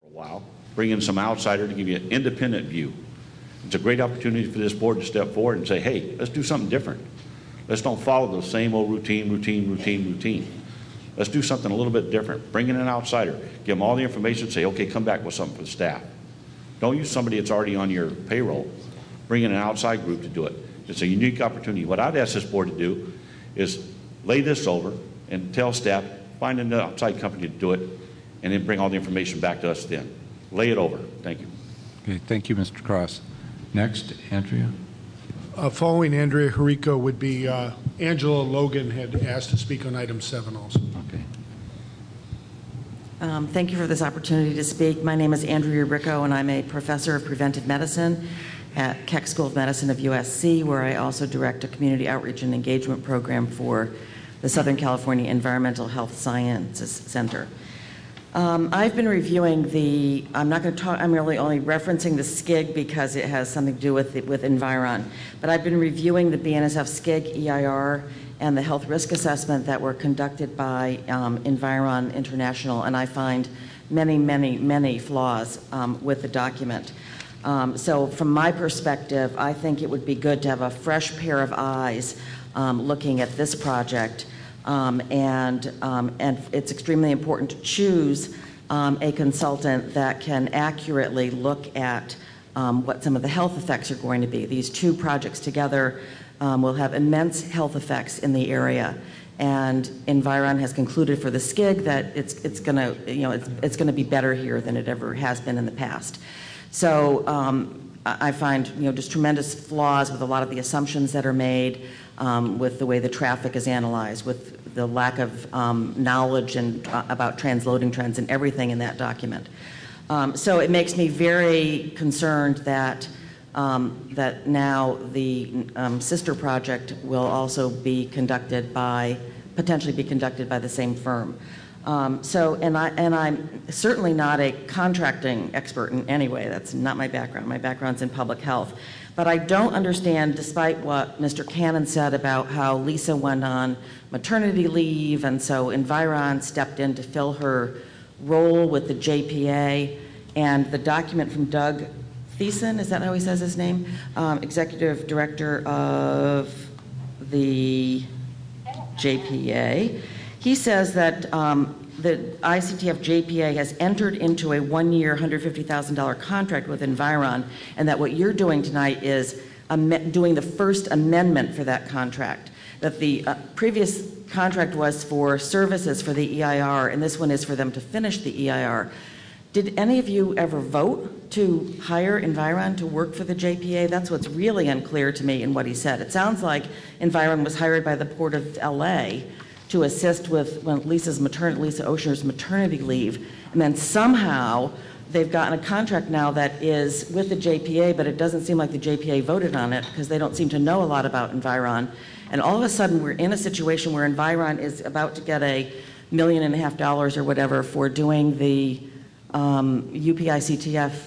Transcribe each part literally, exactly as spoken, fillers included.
a while, bring in some outsider to give you an independent view. It's a great opportunity for this board to step forward and say, hey, let's do something different. Let's don't follow the same old routine, routine, routine, routine. Let's do something a little bit different. Bring in an outsider. Give them all the information. Say, okay, come back with something for the staff. Don't use somebody that's already on your payroll. Bring in an outside group to do it. It's a unique opportunity. What I'd ask this board to do is lay this over and tell staff, find an outside company to do it, and then bring all the information back to us then. Lay it over. Thank you. Okay, thank you, Mister Cross. Next, Andrea. Uh, following Andrea Harico would be uh, Angela Logan had asked to speak on item seven also. Okay. Um, thank you for this opportunity to speak. My name is Andrea Harico, and I'm a professor of preventive medicine at Keck School of Medicine of U S C, where I also direct a community outreach and engagement program for the Southern California Environmental Health Sciences Center. Um, I've been reviewing the, I'm not going to talk, I'm really only referencing the S C I G because it has something to do with, with Environ, but I've been reviewing the B N S F S C I G, E I R, and the health risk assessment that were conducted by um, Environ International, and I find many, many, many flaws um, with the document. Um, so from my perspective, I think it would be good to have a fresh pair of eyes um, looking at this project. Um, and, um, and it's extremely important to choose um, a consultant that can accurately look at um, what some of the health effects are going to be. These two projects together um, will have immense health effects in the area. And Environ has concluded for the S C I G that it's, it's going to, you know, it's, it's going to be better here than it ever has been in the past. So um, I find, you know, just tremendous flaws with a lot of the assumptions that are made, um, with the way the traffic is analyzed, with the lack of um, knowledge and uh, about transloading trends and everything in that document. Um, so it makes me very concerned that um, that now the um, sister project will also be conducted by, potentially be conducted by the same firm. Um, so, and, I, and I'm certainly not a contracting expert in any way. That's not my background. My background's in public health. But I don't understand, despite what Mister Cannon said about how Lisa went on maternity leave, and so Environ stepped in to fill her role with the J P A, and the document from Doug Thiessen, is that how he says his name? Um, Executive Director of the J P A. He says that um, the I C T F J P A has entered into a one-year, one hundred fifty thousand dollar contract with Environ, and that what you're doing tonight is am- doing the first amendment for that contract. That the uh, previous contract was for services for the E I R, and this one is for them to finish the E I R. Did any of you ever vote to hire Environ to work for the J P A? That's what's really unclear to me in what he said. It sounds like Environ was hired by the Port of L A to assist with when Lisa's maternity, Lisa Oceaner's maternity leave, and then somehow they've gotten a contract now that is with the J P A, but it doesn't seem like the J P A voted on it because they don't seem to know a lot about Environ. And all of a sudden we're in a situation where Environ is about to get a million and a half dollars or whatever for doing the um, U P I C T F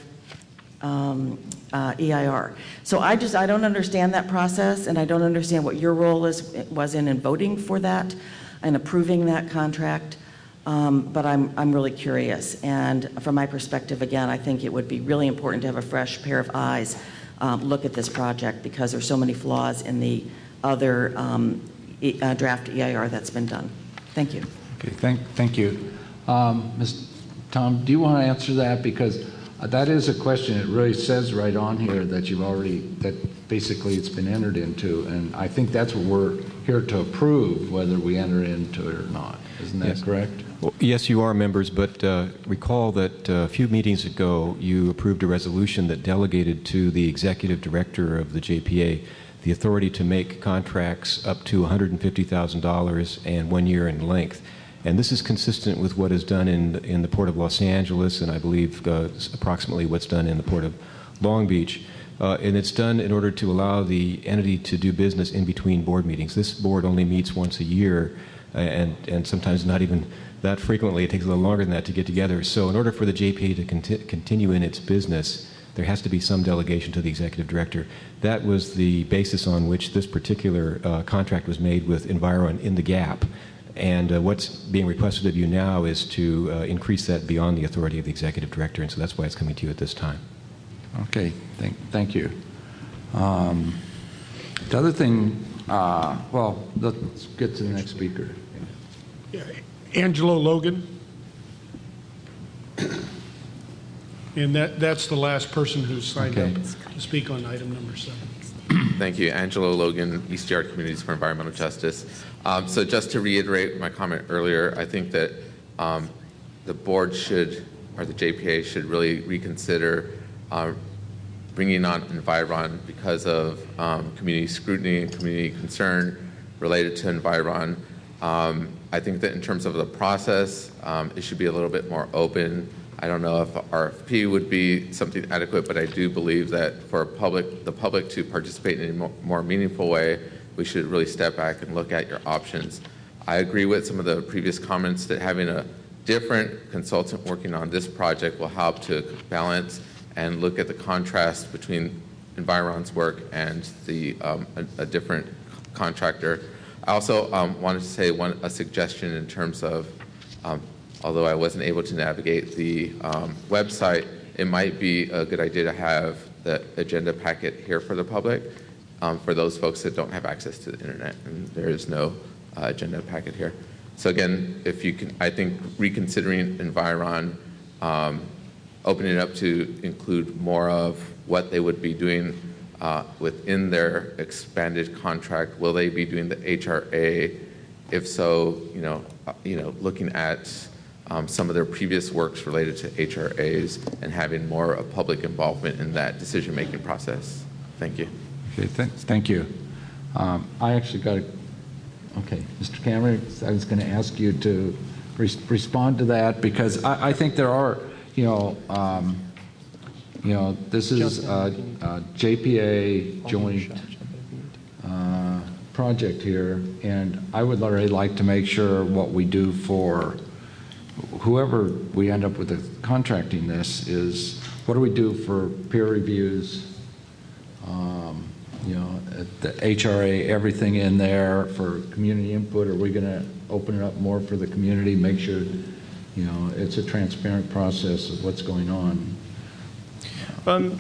um, uh, E I R. So I just, I don't understand that process, and I don't understand what your role is was in in voting for that and approving that contract, um, but I'm, I'm really curious. And from my perspective, again, I think it would be really important to have a fresh pair of eyes um, look at this project because there's so many flaws in the other um, e uh, draft E I R that's been done. Thank you. Okay, thank, thank you. Um, Miz Tom, do you want to answer that? Because uh, that is a question. It really says right on here that you've already, that basically it's been entered into, and I think that's what we're here to approve, whether we enter into it or not. Isn't that yes. correct? Well, yes, you are, members, but uh, recall that uh, a few meetings ago you approved a resolution that delegated to the executive director of the J P A the authority to make contracts up to one hundred fifty thousand dollars and one year in length. And this is consistent with what is done in, in the Port of Los Angeles, and I believe uh, approximately what's done in the Port of Long Beach. Uh, and it's done in order to allow the entity to do business in between board meetings. This board only meets once a year, uh, and, and sometimes not even that frequently. It takes a little longer than that to get together. So in order for the J P A to conti continue in its business, there has to be some delegation to the executive director. That was the basis on which this particular uh, contract was made with Environ in the gap. and uh, what's being requested of you now is to uh, increase that beyond the authority of the executive director, and so that's why it's coming to you at this time. Okay, thank, thank you. Um, the other thing, uh, well, let's get to the next speaker. Yeah. Angelo Logan. And that, that's the last person who signed Okay. up to speak on item number seven. Thank you. Angelo Logan, East Yard Communities for Environmental Justice. Um, so just to reiterate my comment earlier, I think that um, the board should, or the J P A should really reconsider uh, bringing on Environ because of um, community scrutiny and community concern related to Environ. Um, I think that in terms of the process, um, it should be a little bit more open. I don't know if R F P would be something adequate, but I do believe that for public, the public to participate in a more meaningful way, we should really step back and look at your options. I agree with some of the previous comments that having a different consultant working on this project will help to balance and look at the contrast between Environ's work and the um, a, a different contractor. I also um, wanted to say one a suggestion in terms of um, although I wasn't able to navigate the um, website, it might be a good idea to have the agenda packet here for the public um, for those folks that don't have access to the internet, and there is no uh, agenda packet here. So again, if you can, I think reconsidering Environ, um, opening it up to include more of what they would be doing uh, within their expanded contract. Will they be doing the H R A? If so, you know, uh, you know, looking at Um, some of their previous works related to H R As and having more of public involvement in that decision-making process. Thank you. Okay, th thank you. Um, I actually got a, okay, Mister Cameron, I was going to ask you to res respond to that because I, I think there are, you know, um, you know, this is a, a J P A joint uh, project here, and I would really like to make sure what we do for whoever we end up with the contracting this is, what do we do for peer reviews, um, you know, the H R A, everything in there for community input? Are we going to open it up more for the community, make sure, you know, it's a transparent process of what's going on? Um,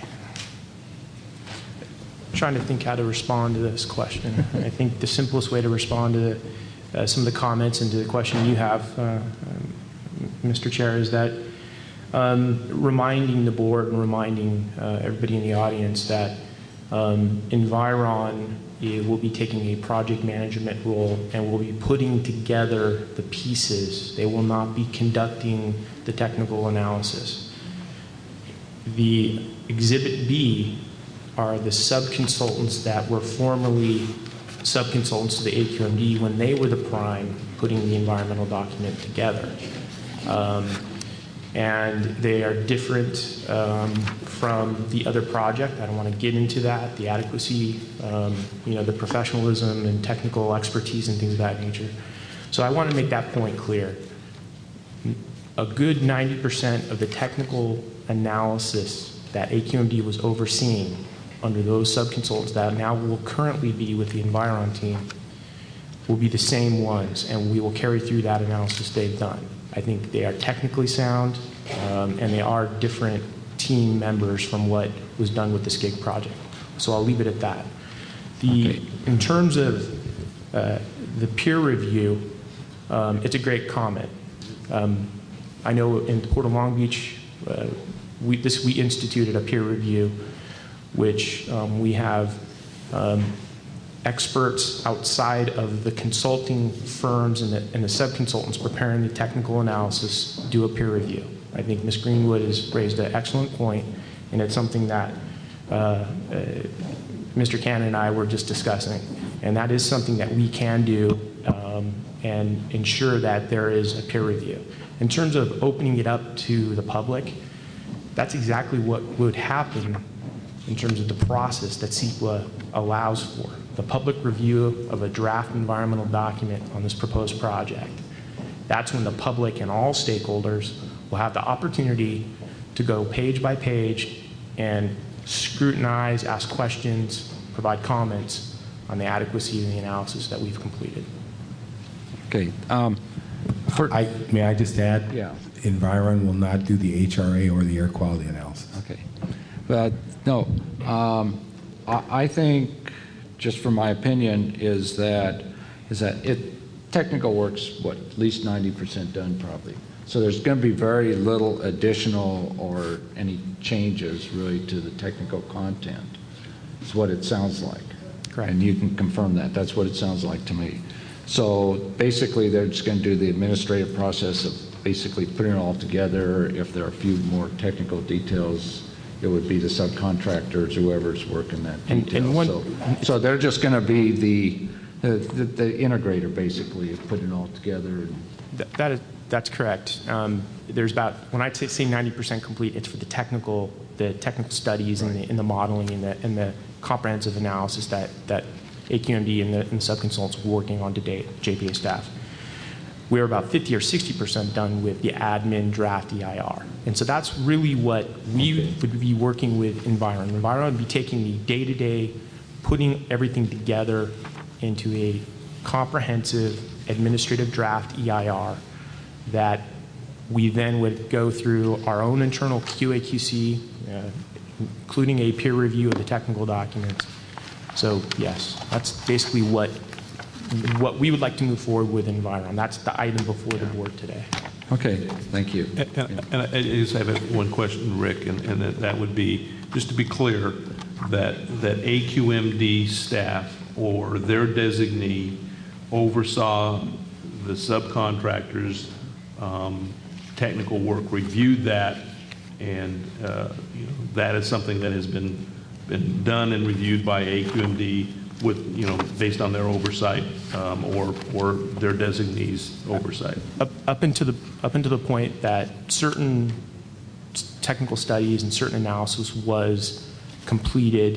trying to think how to respond to this question. I think the simplest way to respond to the Uh, some of the comments and to the question you have, uh, um, Mister Chair, is that um, reminding the board and reminding uh, everybody in the audience that um, Environ uh, will be taking a project management role and will be putting together the pieces. They will not be conducting the technical analysis. The Exhibit B are the sub-consultants that were formerly sub-consultants to the A Q M D when they were the prime putting the environmental document together. Um, and they are different um, from the other project. I don't want to get into that, the adequacy, um, you know, the professionalism and technical expertise and things of that nature. So I want to make that point clear. A good ninety percent of the technical analysis that A Q M D was overseeing under those sub-consultants that now will currently be with the Environ team will be the same ones, and we will carry through that analysis they've done. I think they are technically sound, um, and they are different team members from what was done with the SCIG project. So I'll leave it at that. The, okay. In terms of uh, the peer review, um, it's a great comment. Um, I know in Port of Long Beach, uh, we, this, we instituted a peer review which um, we have um, experts outside of the consulting firms and the, and the sub-consultants preparing the technical analysis do a peer review. I think Miz Greenwood has raised an excellent point, and it's something that uh, uh, Mister Cannon and I were just discussing, and that is something that we can do um, and ensure that there is a peer review. In terms of opening it up to the public, that's exactly what would happen in terms of the process that C E Q A allows for, the public review of a draft environmental document on this proposed project. That's when the public and all stakeholders will have the opportunity to go page by page and scrutinize, ask questions, provide comments on the adequacy of the analysis that we've completed. Okay. Um, for, I, may I just add? Yeah. Environ will not do the H R A or the air quality analysis. Okay. But no, um, I, I think, just from my opinion, is that is that it technical work's what at least ninety percent done probably. So there's going to be very little additional or any changes really to the technical content. Is what it sounds like. Correct. And you can confirm that. That's what it sounds like to me. So basically, they're just going to do the administrative process of basically putting it all together. If there are a few more technical details, it would be the subcontractors, whoever's working that And- detail. and one- so, so they're just going to be the, the, the, the integrator, basically, of putting it all together. Th- That is, that's correct. Um, there's about, when I t- say ninety percent complete, it's for the technical, the technical studies and the, and the modeling and the, and the comprehensive analysis that, that A Q M D and the, and the subconsultants are working on today, J P A staff. We're about fifty or sixty percent done with the admin draft E I R. And so that's really what we would be working with Environ. Environ would be taking the day-to-day, putting everything together into a comprehensive administrative draft E I R that we then would go through our own internal Q A Q C, uh, including a peer review of the technical documents. So yes, that's basically what what we would like to move forward with Environ. That's the item before the board today. Okay, thank you. And, and- and I just have one question, Rick, and, and that, that would be, just to be clear, that, that A Q M D staff or their designee oversaw the subcontractors' um, technical work, reviewed that, and uh, you know, that is something that has been, been done and reviewed by A Q M D with, you know, based on their oversight um, or, or their designees' oversight. Up, up into the up into the point that certain technical studies and certain analysis was completed.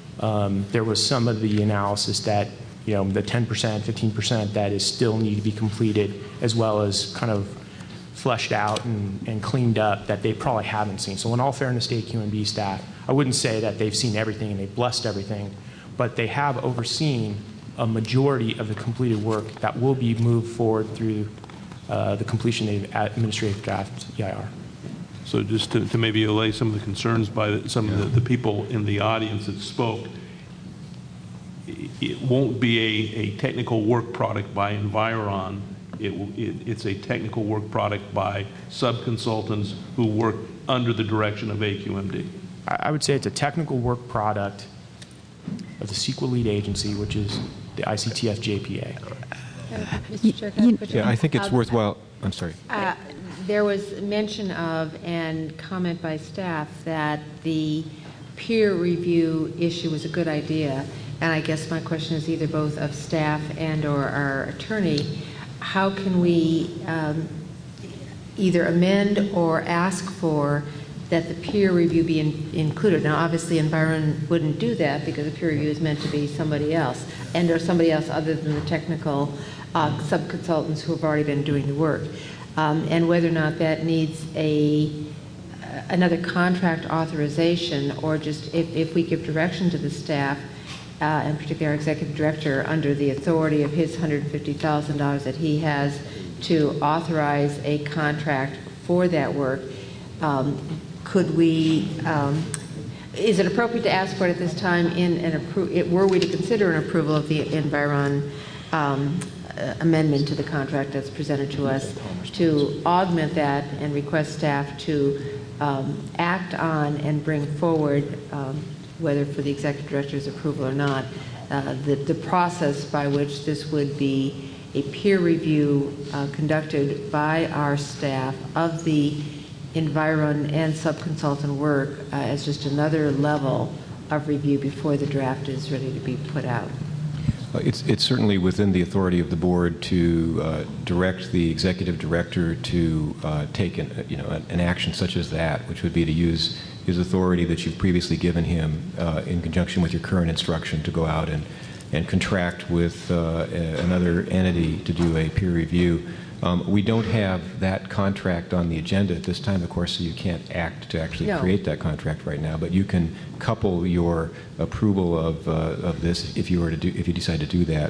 Um, there was some of the analysis that, you know, the ten percent, fifteen percent that is still need to be completed, as well as kind of fleshed out and, and cleaned up that they probably haven't seen. So in all fairness to A Q M D staff, I wouldn't say that they've seen everything and they've blessed everything, but they have overseen a majority of the completed work that will be moved forward through uh, the completion of the administrative draft E I R. So just to, to maybe allay some of the concerns by the, some of the, the people in the audience that spoke, it, it won't be a, a technical work product by Environ. It, will- it, it's a technical work product by sub-consultants who work under the direction of A Q M D. I, I would say it's a technical work product of the C E Q A lead agency, which is the I C T F J P A. Mister Chair, can I put you Yeah, on? I think it's Uh, worthwhile. I'm sorry. uh, There was mention of and comment by staff that the peer review issue was a good idea. And I guess my question is either both of staff and or our attorney, how can we um, either amend or ask for that the peer review be in, included? Now, obviously, Environ wouldn't do that because the peer review is meant to be somebody else, and or somebody else other than the technical uh, sub-consultants who have already been doing the work. Um, and whether or not that needs a another contract authorization, or just if, if we give direction to the staff, uh, and particularly our executive director, under the authority of his one hundred fifty thousand dollars that he has to authorize a contract for that work, um, could we, um, is it appropriate to ask for it at this time in an appro- were we to consider an approval of the Environ um, uh, amendment to the contract that's presented to us, to augment that and request staff to um, act on and bring forward, um, whether for the executive director's approval or not, uh, the, the process by which this would be a peer review uh, conducted by our staff of the Environ and sub-consultant work uh, as just another level of review before the draft is ready to be put out. Uh, It's, it's certainly within the authority of the board to uh, direct the executive director to uh, take an, you know, an, an action such as that, which would be to use his authority that you've previously given him uh, in conjunction with your current instruction to go out and, and contract with uh, a- another entity to do a peer review. Um, we don't have that contract on the agenda at this time, of course, so you can't act to actually No. create that contract right now. But you can couple your approval of uh, of this, if you were to do, if you decide to do that,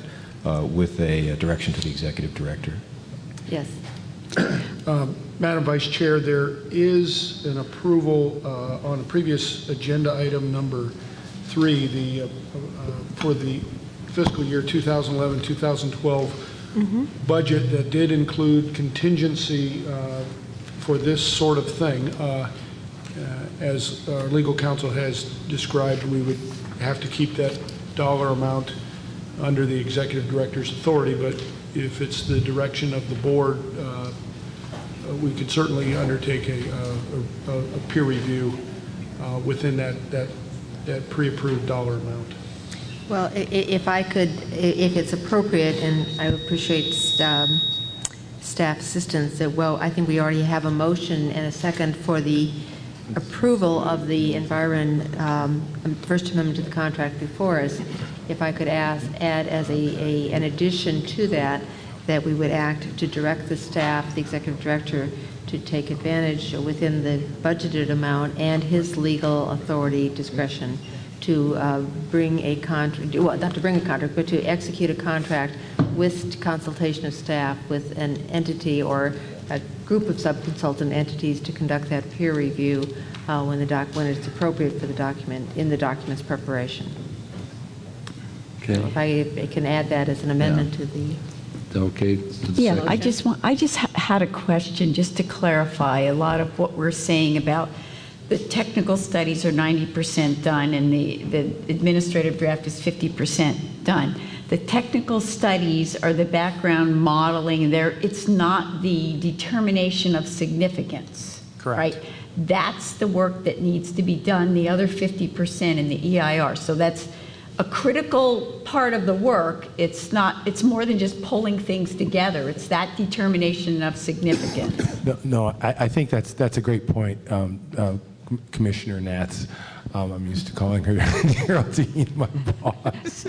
uh, with a, a direction to the executive director. Yes. Um, Madam Vice Chair, there is an approval uh, on a previous agenda item number three, the uh, uh, for the fiscal year two thousand eleven two thousand twelve mm-hmm. budget that did include contingency uh, for this sort of thing. Uh, uh, as our legal counsel has described, we would have to keep that dollar amount under the executive director's authority, but if it's the direction of the board, uh, we could certainly undertake a, a, a peer review uh, within that, that, that pre-approved dollar amount. Well, if I could, if it's appropriate, and I appreciate um, staff assistance, that, well, I think we already have a motion and a second for the approval of the Environ um, First Amendment to the contract before us. If I could ask, add as a, a an addition to that, that we would act to direct the staff, the executive director, to take advantage within the budgeted amount and his legal authority discretion to uh, bring a contract, well, not to bring a contract, but to execute a contract with consultation of staff with an entity or a group of sub-consultant entities to conduct that peer review uh, when the doc when it's appropriate for the document in the document's preparation. Okay. If I, if I can add that as an amendment Yeah. to the. Okay. Yeah, I just want, I just ha had a question just to clarify a lot of what we're saying about the technical studies are ninety percent done and the, the administrative draft is fifty percent done. The technical studies are the background modeling. There, it's not the determination of significance. Correct. Right? That's the work that needs to be done, the other fifty percent in the E I R. So that's a critical part of the work. It's not, it's more than just pulling things together. It's that determination of significance. No, no I, I think that's that's a great point, um, uh, Commissioner Nats. Um, I'm used to calling her Geraldine, my boss.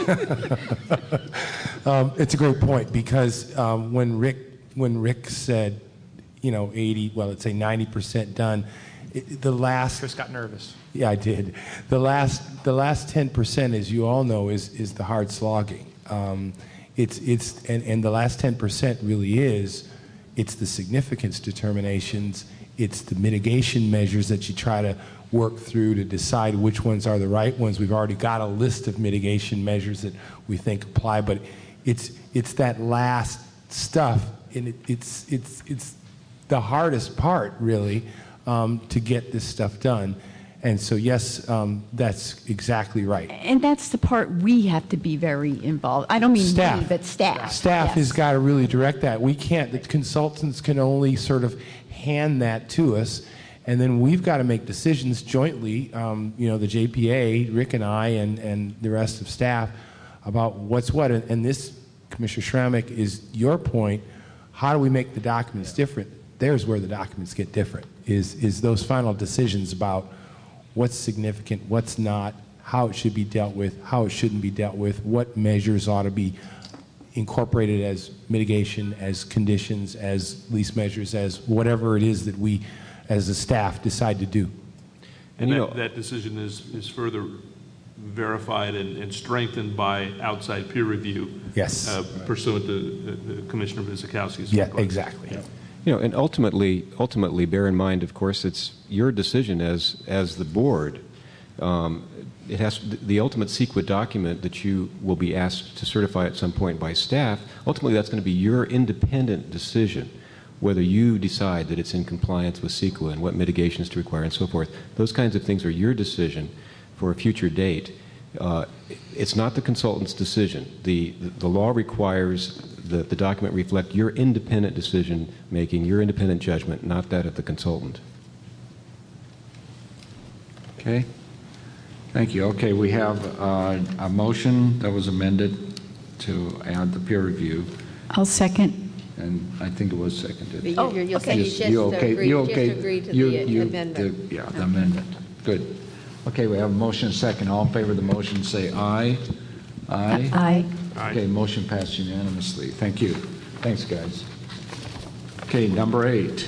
um, it's a great point because um, when Rick when Rick said, you know, eighty, well, let's say ninety percent done, it, the last. Chris got nervous. Yeah, I did. The last the last ten percent, as you all know, is is the hard slogging. Um, it's it's and, and the last ten percent really is it's the significance determinations. It's the mitigation measures that you try to work through to decide which ones are the right ones. We've already got a list of mitigation measures that we think apply, but it's it's that last stuff, and it, it's it's it's the hardest part really um, to get this stuff done. And so, yes, um, that's exactly right. And that's the part we have to be very involved. I don't mean Staff. we, but staff. Staff Yes. has got to really direct that. We can't, the consultants can only sort of hand that to us, and then we've got to make decisions jointly, um, you know, the J P A, Rick and I, and, and the rest of staff, about what's what. And, and this, Commissioner Schrammick, is your point. How do we make the documents different? There's where the documents get different, is, is those final decisions about what's significant, what's not, how it should be dealt with, how it shouldn't be dealt with, what measures ought to be incorporated as mitigation, as conditions, as lease measures, as whatever it is that we as a staff decide to do. And you that, know- that decision is, is further verified and, and strengthened by outside peer review. Yes. Uh, pursuant to the, the Commissioner Vizikowski's Yeah, request. exactly. Yeah. You know, and ultimately, ultimately, bear in mind, of course, it's your decision as as the board. Um, it has the ultimate C E Q A document that you will be asked to certify at some point by staff. Ultimately, that's going to be your independent decision, whether you decide that it's in compliance with C E Q A and what mitigations to require and so forth. Those kinds of things are your decision for a future date. Uh, it's not the consultant's decision. The the, the law requires the, the document reflect your independent decision making, your independent judgment, not that of the consultant. Okay. Thank you. Okay, we have uh, a motion that was amended to add the peer review, I'll second. and I think it was seconded. But Oh, you're, you're okay. saying you Yes, just you okay- agree, you just okay- agree to you- the you- amendment. the- Yeah, the amendment. Good. Okay, we have a motion and a second. All in favor of the motion, say aye. Aye. Aye. Okay, motion passed unanimously. Thank you. Thanks, guys. Okay, number eight.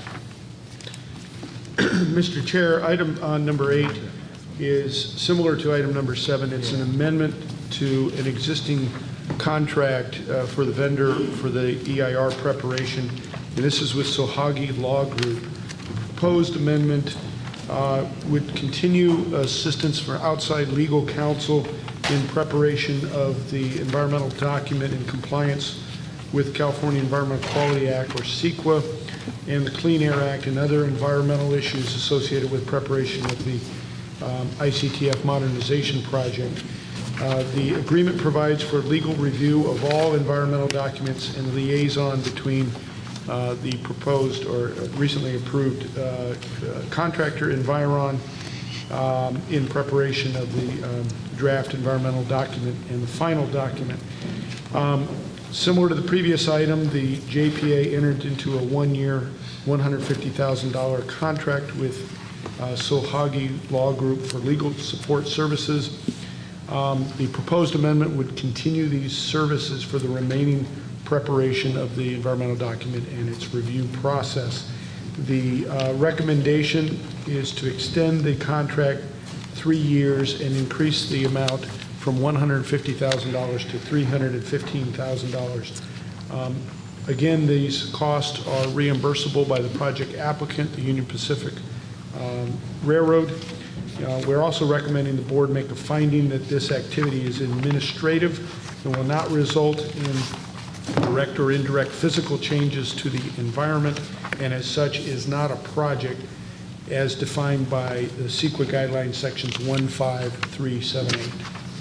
Mister Chair, item uh, number eight is similar to item number seven. It's an amendment to an existing contract uh, for the vendor for the E I R preparation, and this is with Sohagi Law Group. The proposed amendment uh, would continue assistance for outside legal counsel in preparation of the environmental document in compliance with California Environmental Quality Act, or CEQA, and the Clean Air Act, and other environmental issues associated with preparation of the um, I C T F modernization project. Uh, the agreement provides for legal review of all environmental documents and liaison between uh, the proposed or recently approved uh, uh, contractor, Environ, um, in preparation of the um, draft environmental document and the final document. Um, Similar to the previous item, the J P A entered into a one-year, one hundred fifty thousand dollars contract with uh, Sohagi Law Group for legal support services. Um, the proposed amendment would continue these services for the remaining preparation of the environmental document and its review process. The uh, recommendation is to extend the contract three years and increase the amount from one hundred fifty thousand dollars to three hundred fifteen thousand dollars. Um, again, these costs are reimbursable by the project applicant, the Union Pacific um, Railroad. Uh, we're also recommending the board make a finding that this activity is administrative and will not result in direct or indirect physical changes to the environment, and as such is not a project as defined by the CEQA guidelines sections one five three seven eight.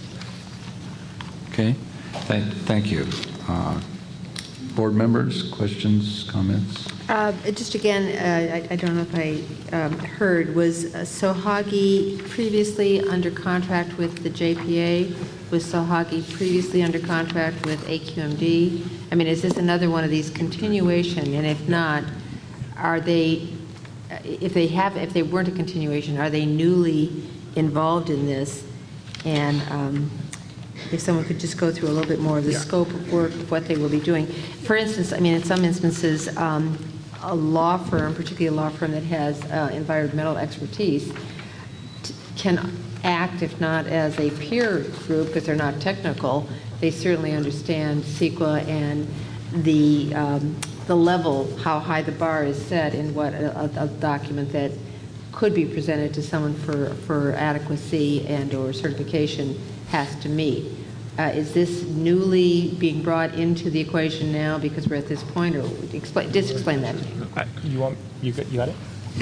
Okay, thank, thank you. Uh, board members, questions, comments? Uh, just again, uh, I, I don't know if I um, heard, was uh, Sohagi previously under contract with the J P A? Was Sohagi previously under contract with A Q M D? I mean, is this another one of these continuation? And if not, are they, if they have, if they weren't a continuation, are they newly involved in this? And um, if someone could just go through a little bit more of the Yeah. scope of work of what they will be doing. For instance, I mean, in some instances, um, a law firm, particularly a law firm that has uh, environmental expertise, t- can act, if not as a peer group, because they're not technical, they certainly understand CEQA and the um, the level, how high the bar is set in what a, a, a document that could be presented to someone for, for adequacy and or certification has to meet. Uh, is this newly being brought into the equation now because we're at this point, or explain, just explain that to me? Uh, You want, you got, you got it?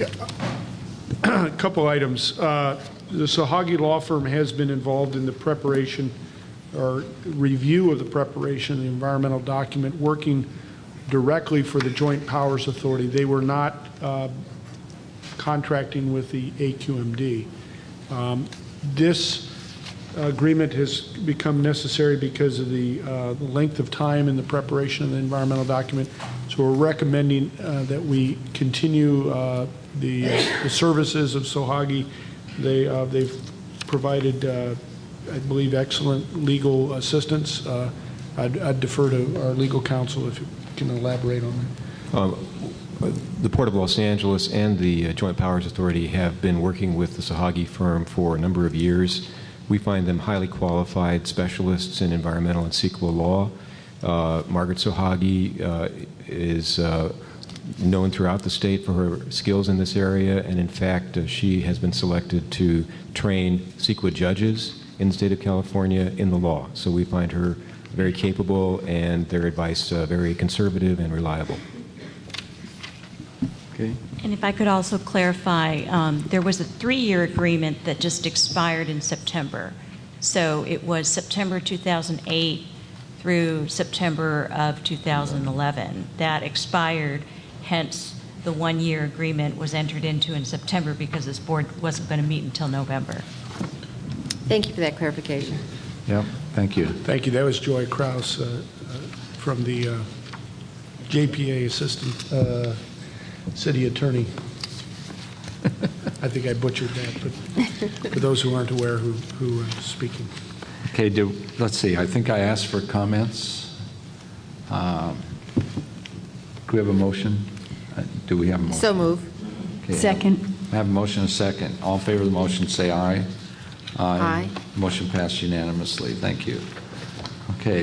Yeah. A couple items. Uh, the Sohagi Law Firm has been involved in the preparation or review of the preparation of the environmental document, working directly for the Joint Powers Authority. They were not uh, contracting with the A Q M D. Um, this agreement has become necessary because of the, uh, the length of time in the preparation of the environmental document. So we're recommending uh, that we continue uh, the, uh, the services of Sohagi. They, uh, they've provided, uh, I believe, excellent legal assistance. Uh, I'd, I'd defer to our legal counsel if you can elaborate on that. Um, the Port of Los Angeles and the uh, Joint Powers Authority have been working with the Sohagi firm for a number of years. We find them highly qualified specialists in environmental and CEQA law. Uh, Margaret Sohagi uh, is uh, known throughout the state for her skills in this area, and in fact, uh, she has been selected to train CEQA judges in the state of California in the law. So we find her very capable and their advice uh, very conservative and reliable. Okay. And if I could also clarify, um, there was a three-year agreement that just expired in September. So it was September two thousand eight through September of two thousand eleven. That expired, hence the one-year agreement was entered into in September because this board wasn't going to meet until November. Thank you for that clarification. Yep, thank you. Thank you. That was Joy Kraus uh, uh, from the uh, J P A Assistant uh, City Attorney. I think I butchered that, but for those who aren't aware who, who is speaking. Okay, do, let's see, I think I asked for comments. Um, do we have a motion? Uh, Do we have a motion? So move. Okay. Second. I have a motion and a second. All in favor of the motion, say aye. Aye. Motion passed unanimously. Thank you. Okay,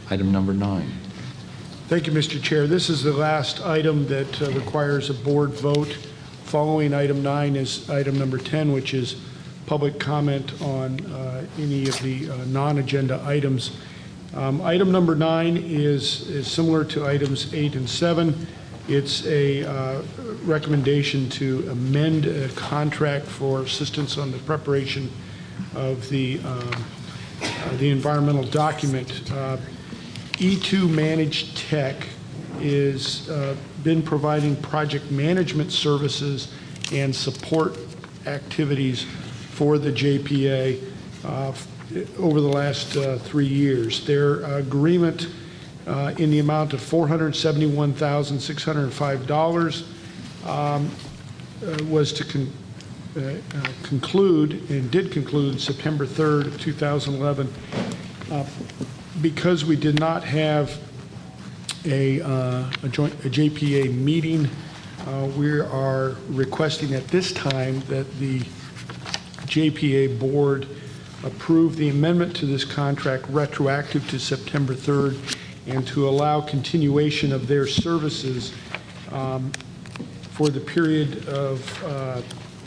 item number nine. Thank you, Mister Chair. This is the last item that uh, requires a board vote. Following item nine is item number ten, which is public comment on uh, any of the uh, non-agenda items. Um, item number nine is, is similar to items eight and seven. It's a uh, recommendation to amend a contract for assistance on the preparation of the, um, uh, the environmental document. Uh, E two Managed Tech is uh, been providing project management services and support activities for the J P A uh, over the last uh, three years. Their agreement uh, in the amount of four hundred seventy-one thousand six hundred five dollars um, uh, was to con uh, uh, conclude, and did conclude, September third of two thousand eleven. Uh, because we did not have a, uh, a joint a J P A meeting, uh, we are requesting at this time that the J P A board approve the amendment to this contract retroactive to September third and to allow continuation of their services um, for the period of uh,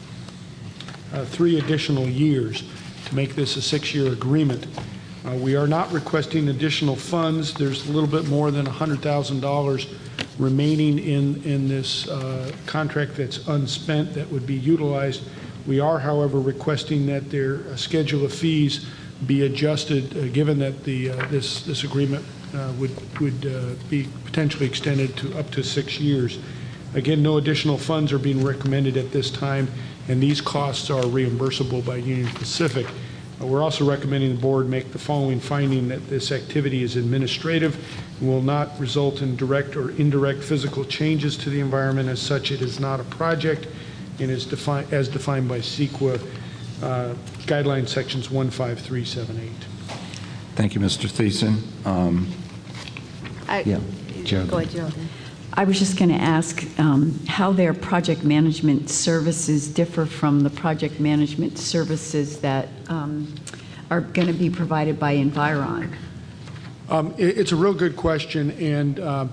uh, three additional years to make this a six-year agreement. Uh, we are not requesting additional funds. There's a little bit more than one hundred thousand dollars remaining in, in this uh, contract that's unspent that would be utilized. We are, however, requesting that their uh, schedule of fees be adjusted, uh, given that the uh, this this agreement uh, would would uh, be potentially extended to up to six years. Again, no additional funds are being recommended at this time, and these costs are reimbursable by Union Pacific. Uh, we're also recommending the board make the following finding: that this activity is administrative and will not result in direct or indirect physical changes to the environment. As such, it is not a project and is defined as defined by CEQA uh, guideline sections one five three seven eight. Thank you, Mister Thiessen. Um, I, yeah, Geraldine. Go ahead, Geraldine. I was just going to ask um, how their project management services differ from the project management services that um, are going to be provided by Environ. Um, it, it's a real good question, and um,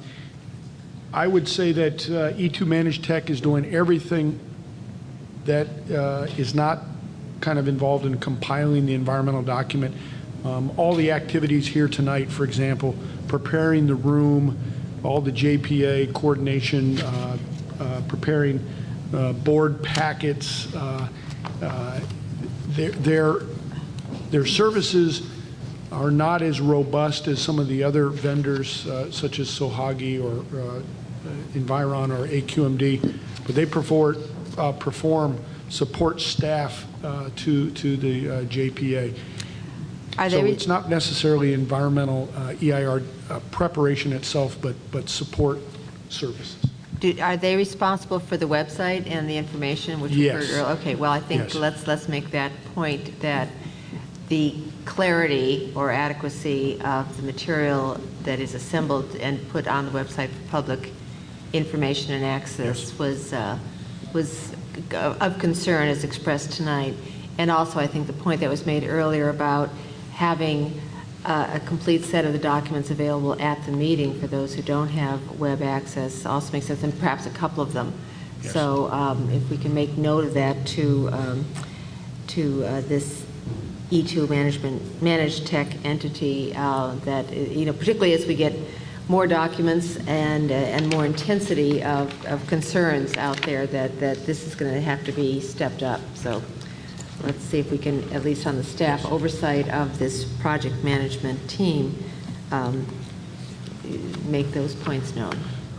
I would say that uh, E two Managed Tech is doing everything that uh, is not kind of involved in compiling the environmental document. Um, all the activities here tonight, for example, preparing the room, all the J P A coordination, uh, uh, preparing uh, board packets, uh, uh, their, their, their services are not as robust as some of the other vendors, uh, such as Sohagi or uh, Environ or A Q M D, but they perform, uh, perform support staff uh, to, to the uh, J P A. Are so they it's not necessarily environmental uh, E I R uh, preparation itself, but, but support services. Do, are they responsible for the website and the information which Yes. we heard earlier? Okay, well, I think Yes. let's let's make that point, that the clarity or adequacy of the material that is assembled and put on the website for public information and access Yes. was uh, was of concern as expressed tonight. And also, I think the point that was made earlier about having uh, a complete set of the documents available at the meeting for those who don't have web access also makes sense, and perhaps a couple of them. Yes. So um, if we can make note of that to um, to uh, this E two management managed tech entity, uh, that you know, particularly as we get more documents and uh, and more intensity of, of concerns out there, that that this is going to have to be stepped up. So let's see if we can, at least on the staff oversight of this project management team, um, make those points known.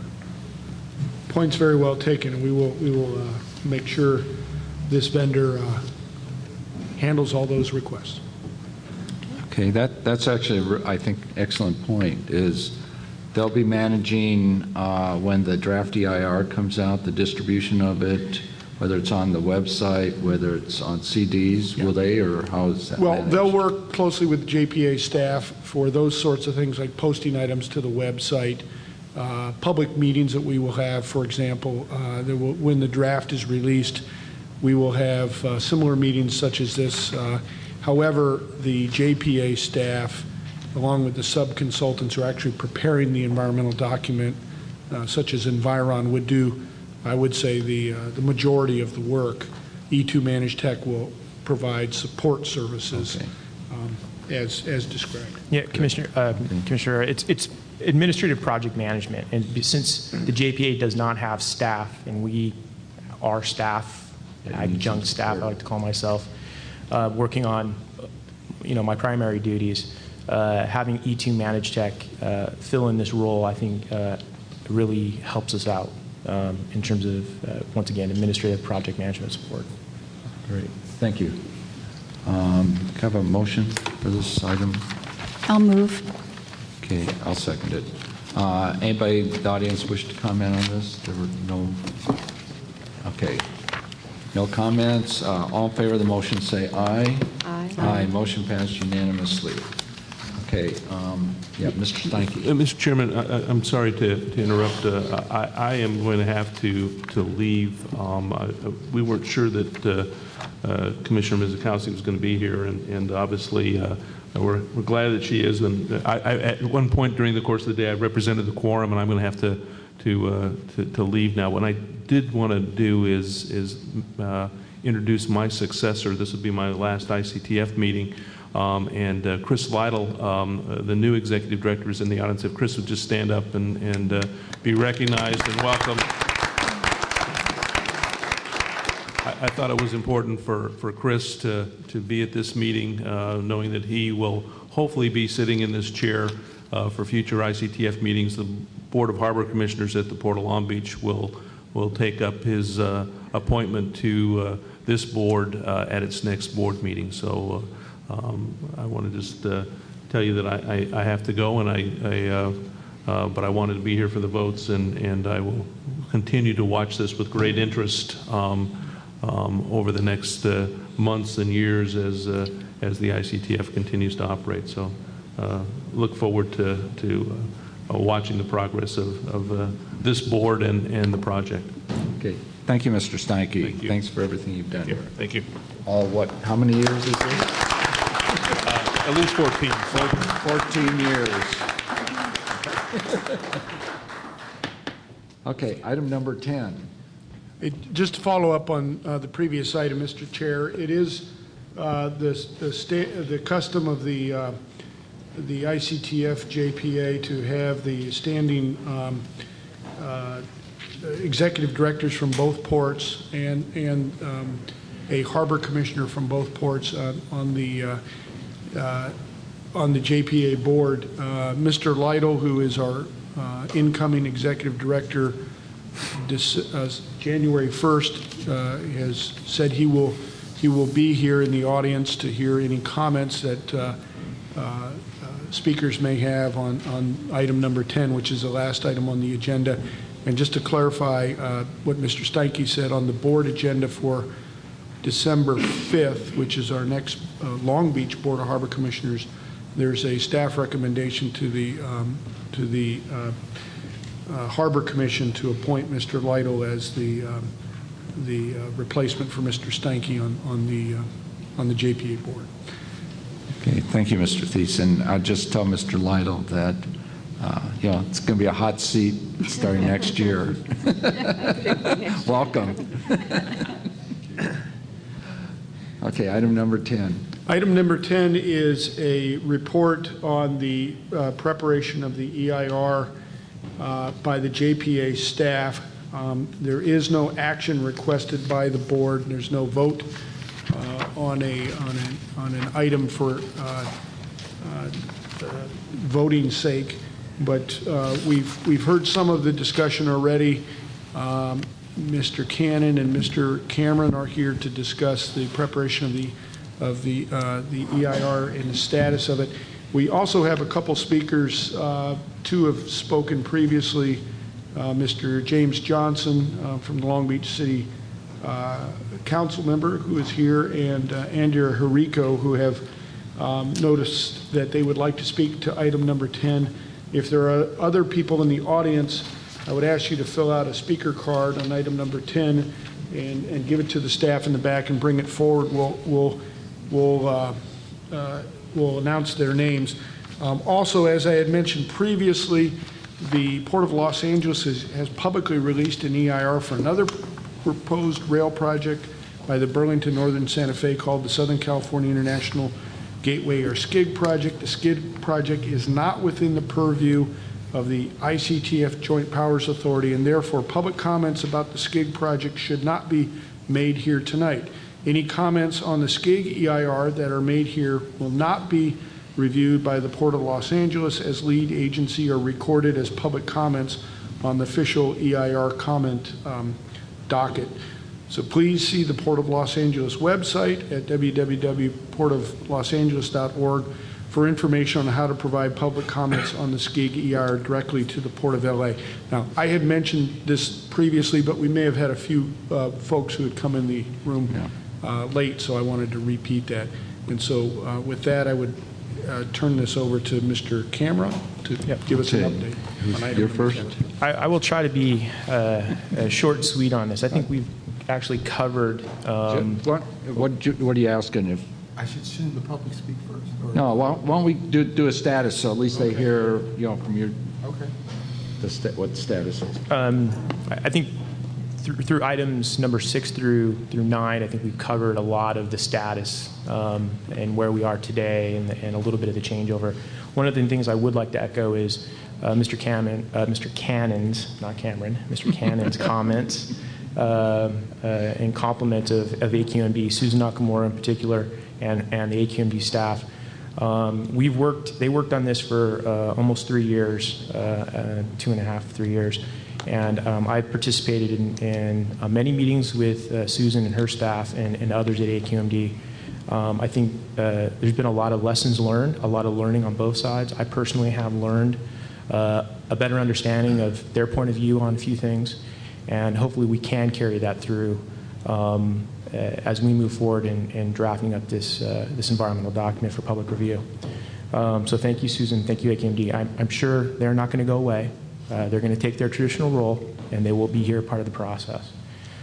Points very well taken, and we will we will uh, make sure this vendor uh, handles all those requests. Okay, that, that's actually, a re- I think, excellent point, is they'll be managing, uh, when the draft E I R comes out, the distribution of it, whether it's on the website, whether it's on C Ds, will they, or how is that Well, managed? they'll work closely with J P A staff for those sorts of things, like posting items to the website, uh, public meetings that we will have, for example, uh, there will, when the draft is released, we will have uh, similar meetings such as this. Uh, however, the J P A staff along with the sub-consultants who are actually preparing the environmental document, uh, such as Environ, would do, I would say, the, uh, the majority of the work. E two Managed Tech will provide support services Okay. um, as, as described. Yeah, Commissioner, uh, Commissioner, it's, it's administrative project management. And be- since the J P A does not have staff, and we are staff, adjunct staff, I like to call myself, uh, working on, you know, my primary duties, uh, having E two Managed Tech uh, fill in this role, I think uh, really helps us out um, in terms of, uh, once again, administrative project management support. Great, thank you. Um, Can I have a motion for this item? I'll move. Okay, I'll second it. Uh, Anybody in the audience wish to comment on this? There were no, okay. No comments. Uh, All in favor of the motion, say aye. Aye. Aye, motion passed unanimously. Okay, um, yeah, Mister Steinke. Uh, Mister Chairman, I, I- I'm sorry to, to interrupt. Uh, I, I am going to have to, to leave. Um, I, we weren't sure that uh, uh, Commissioner Mizikowski was going to be here, and, and obviously uh, we're, we're glad that she is. And I, I, at one point during the course of the day, I represented the quorum, and I'm going to have to, to, uh, to, to leave now. What I did want to do is, is uh, introduce my successor. This will be my last I C T F meeting. Um, and uh, Chris Lytle, um, uh, the new executive director, is in the audience. If Chris would just stand up and, and uh, be recognized and welcome. I, I thought it was important for, for Chris to, to be at this meeting, uh, knowing that he will hopefully be sitting in this chair uh, for future I C T F meetings. The Board of Harbor Commissioners at the Port of Long Beach will, will take up his uh, appointment to uh, this board uh, at its next board meeting. So. Uh, Um, I want to just uh, tell you that I, I, I have to go, and I, I uh, uh, but I wanted to be here for the votes, and, and I will continue to watch this with great interest um, um, over the next uh, months and years as uh, as the I C T F continues to operate. So uh, look forward to to uh, watching the progress of, of uh, this board and, and the project. Okay, thank you, Mister Steinke. Thank you. Thanks for everything you've done. Yeah, thank you. All what, how many years is this? Uh, at least fourteen. fourteen years. Okay, item number ten. It, just to follow up on uh, the previous item, Mister Chair, it is uh, the the, sta- the custom of the uh, the I C T F J P A to have the standing um, uh, executive directors from both ports and and um, a harbor commissioner from both ports uh, on the uh, uh, on the J P A board. Uh, Mister Lytle, who is our uh, incoming executive director, this, uh, January first, uh, has said he will he will be here in the audience to hear any comments that uh, uh, speakers may have on, on item number ten, which is the last item on the agenda. And just to clarify uh, what Mister Steinke said, on the board agenda for December fifth, which is our next uh, Long Beach Board of Harbor Commissioners, there's a staff recommendation to the um, to the uh, uh, Harbor Commission to appoint Mister Lytle as the um, the uh, replacement for Mister Steinke on on the uh, on the J P A board. Okay, thank you, Mister Thiessen. I'll just tell Mister Lytle that uh, you know, it's going to be a hot seat starting next year. Welcome. Okay, item number ten. Item number ten is a report on the uh, preparation of the E I R uh, by the J P A staff. Um, there is no action requested by the board. There's no vote uh, on a on an on an item for uh, uh, voting sake, but uh, we've we've heard some of the discussion already. Um, Mister Cannon and Mister Cameron are here to discuss the preparation of the of the uh, the E I R and the status of it. We also have a couple speakers. Uh, two have spoken previously. Uh, Mister James Johnson uh, from the Long Beach City uh, Council member who is here, and uh, Andrea Harico, who have um, noticed that they would like to speak to item number ten. If there are other people in the audience, I would ask you to fill out a speaker card on item number ten and, and give it to the staff in the back and bring it forward. We'll, we'll, we'll, uh, uh, we'll announce their names. Um, Also, as I had mentioned previously, the Port of Los Angeles has, has publicly released an E I R for another proposed rail project by the Burlington Northern Santa Fe called the Southern California International Gateway, or SCIG project. The SCIG project is not within the purview of the I C T F Joint Powers Authority, and therefore public comments about the SCIG project should not be made here tonight. Any comments on the SCIG E I R that are made here will not be reviewed by the Port of Los Angeles as lead agency or recorded as public comments on the official E I R comment um, docket. So please see the Port of Los Angeles website at w w w dot port of los angeles dot org for information on how to provide public comments on the SCIG E I R directly to the Port of L A. Now, I had mentioned this previously, but we may have had a few uh, folks who had come in the room uh, late, so I wanted to repeat that. And so uh, with that, I would uh, turn this over to Mister Camera to Yep. give us Okay. an update. Who's- on item you're number first? seven. I, I will try to be uh, uh, short and sweet on this. I think we've actually covered. Um, What, what you- what are you asking? If, I should, shouldn't the public speak first? Or? no, why why don't we do, do a status, so at least they Okay. hear, you know, from your, Okay. the sta- what the status is. Um, I I think through, through items number six through through nine, I think we've covered a lot of the status um, and where we are today, and, and a little bit of the changeover. One of the things I would like to echo is uh, Mister Cameron, uh, Mister Cannon's, not Cameron, Mister Cannon's comments um, uh, in compliment of, of A Q M D, Susan Nakamura in particular, and and the A Q M D staff. Um, we've worked, they worked on this for uh, almost three years, uh, uh, two and a half, three years. And um, I participated in, in uh, many meetings with uh, Susan and her staff and, and others at A Q M D. Um, I think uh, there's been a lot of lessons learned, a lot of learning on both sides. I personally have learned uh, a better understanding of their point of view on a few things, and hopefully we can carry that through um, uh, as we move forward in, in drafting up this, uh, this environmental document for public review. Um, so thank you, Susan. Thank you, A Q M D. I'm, I'm sure they're not going to go away. Uh, they're going to take their traditional role, and they will be here part of the process.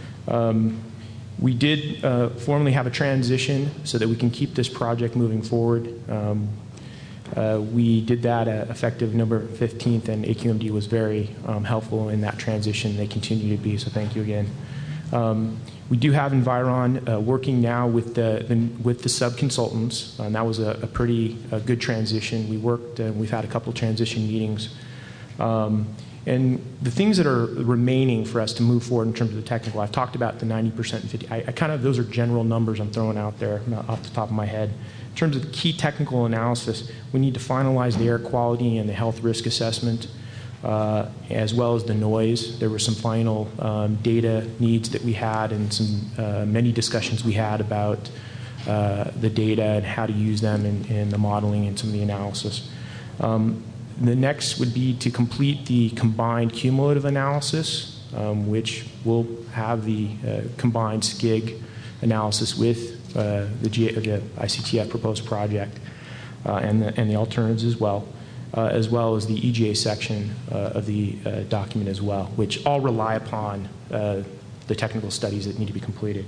Um, we did uh, formally have a transition so that we can keep this project moving forward. Um, uh, we did that uh, effective November fifteenth, and A Q M D was very um, helpful in that transition. They continue to be, so thank you again. Um, we do have Environ uh, working now with the, the with the sub-consultants, and that was a, a pretty a good transition. We worked, uh, we've had a couple transition meetings. Um, and the things that are remaining for us to move forward in terms of the technical, I've talked about the ninety percent and fifty. I, I kind of, those are general numbers I'm throwing out there, not off the top of my head. In terms of the key technical analysis, we need to finalize the air quality and the health risk assessment, uh, as well as the noise. There were some final um, data needs that we had, and some uh, many discussions we had about uh, the data and how to use them in, in the modeling and some of the analysis. Um, The next would be to complete the combined cumulative analysis, um, which will have the uh, combined SCIG analysis with uh, the, G the I C T F proposed project uh, and, the, and the alternatives as well, uh, as well as the E G A section uh, of the uh, document as well, which all rely upon uh, the technical studies that need to be completed.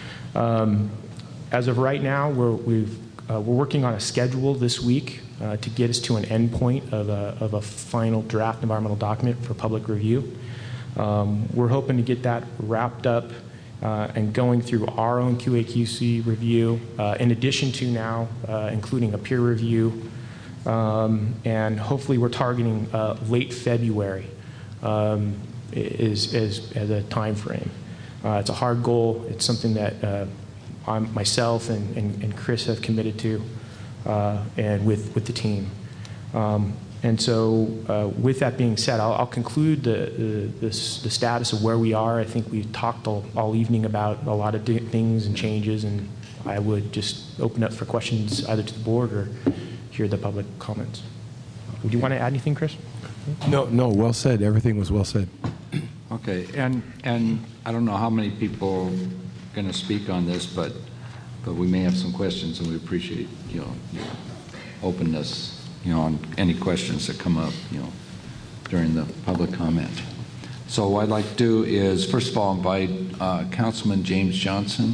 Um, as of right now, we're, we've, uh, we're working on a schedule this week Uh, to get us to an endpoint of a, of a final draft environmental document for public review. Um, we're hoping to get that wrapped up uh, and going through our own Q A Q C review, uh, in addition to now uh, including a peer review. Um, and hopefully we're targeting uh, late February um, is, is, as a time frame. Uh, it's a hard goal. It's something that uh, I'm, myself and, and, and Chris have committed to. Uh, and with, with the team. Um, and so uh, with that being said, I'll, I'll conclude the, the, this, the status of where we are. I think we've talked all, all evening about a lot of things and changes, and I would just open up for questions either to the board or hear the public comments. Would you want to add anything, Chris? No, no, well said. Everything was well said. Okay, and, and I don't know how many people are going to speak on this, but but we may have some questions, and we appreciate, you know, your openness, you know, on any questions that come up, you know, during the public comment. So what I'd like to do is, first of all, invite uh, Councilman James Johnson.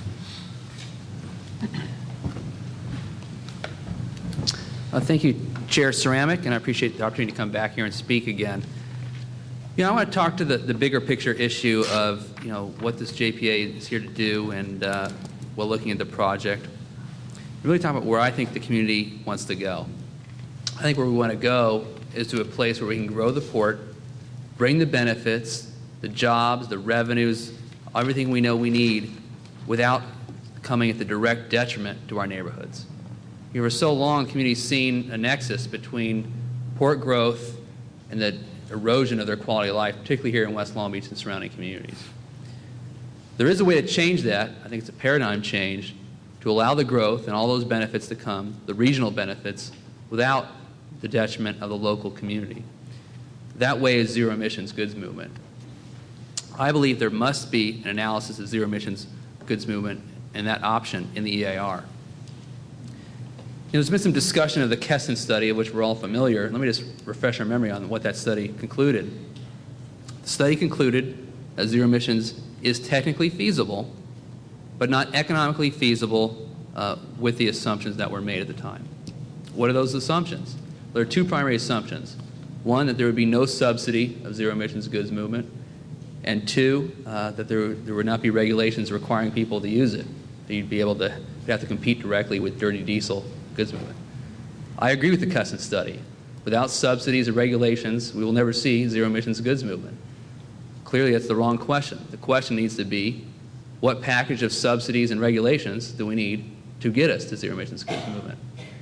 Uh, thank you, Chair Ceramic, and I appreciate the opportunity to come back here and speak again. You know, I want to talk to the, the bigger picture issue of, you know, what this J P A is here to do, and uh, while looking at the project. Really talk about where I think the community wants to go. I think where we want to go is to a place where we can grow the port, bring the benefits, the jobs, the revenues, everything we know we need without coming at the direct detriment to our neighborhoods. You know, for so long, the community's seen a nexus between port growth and the erosion of their quality of life, particularly here in West Long Beach and surrounding communities. There is a way to change that. I think it's a paradigm change to allow the growth and all those benefits to come, the regional benefits, without the detriment of the local community. That way is zero emissions goods movement. I believe there must be an analysis of zero emissions goods movement and that option in the E A R. You know, there's been some discussion of the Keston study, of which we're all familiar. Let me just refresh our memory on what that study concluded. The study concluded that zero emissions is technically feasible, but not economically feasible uh, with the assumptions that were made at the time. What are those assumptions? There are two primary assumptions. One, that there would be no subsidy of zero emissions goods movement, and two, uh, that there, there would not be regulations requiring people to use it. That you'd be able to you'd have to compete directly with dirty diesel goods movement. I agree with the Keston study. Without subsidies or regulations, we will never see zero emissions goods movement. Clearly, that's the wrong question. The question needs to be, what package of subsidies and regulations do we need to get us to zero emissions goods movement?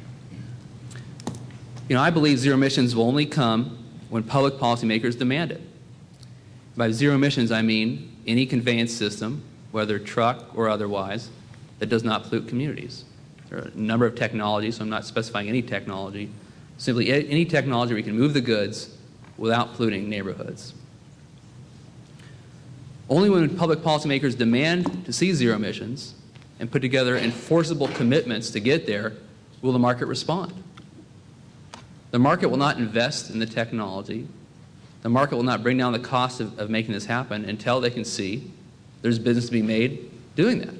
You know, I believe zero emissions will only come when public policymakers demand it. By zero emissions, I mean any conveyance system, whether truck or otherwise, that does not pollute communities. There are a number of technologies, so I'm not specifying any technology. Simply any technology where you can move the goods without polluting neighborhoods. Only when public policymakers demand to see zero emissions and put together enforceable commitments to get there will the market respond. The market will not invest in the technology. The market will not bring down the cost of, of making this happen until they can see there's business to be made doing that.